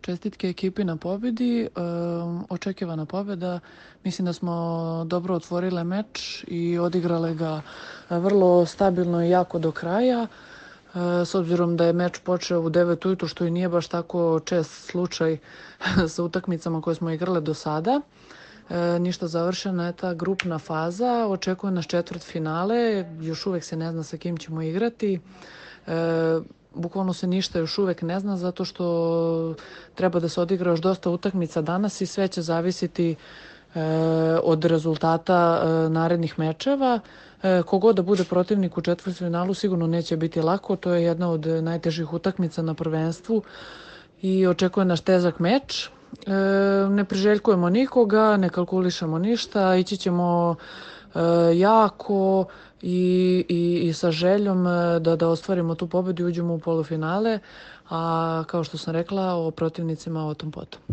Čestitke ekipi na pobjedi, očekivana pobjeda. Mislim da smo dobro otvorile meč i odigrale ga vrlo stabilno i jako do kraja. S obzirom da je meč počeo u 9 ujutru, što i nije baš tako čest slučaj sa utakmicama koje smo igrale do sada. Ništa, završena je ta grupna faza, očekuje nas četvrtfinale, još uvek se ne zna sa kim ćemo igrati. Bukvalno se ništa još uvek ne zna zato što treba da se odigra još dosta utakmica danas i sve će zavisiti od rezultata narednih mečeva. Kogod da bude protivnik u četvrtfinalu sigurno neće biti lako, to je jedna od najtežih utakmica na prvenstvu i očekuje nas težak meč. Ne priželjkujemo nikoga, ne kalkulišemo ništa, ići ćemo jako i sa željom da ostvarimo tu pobedu i uđemo u polufinale, a kao što sam rekla o protivnicima o tom potom.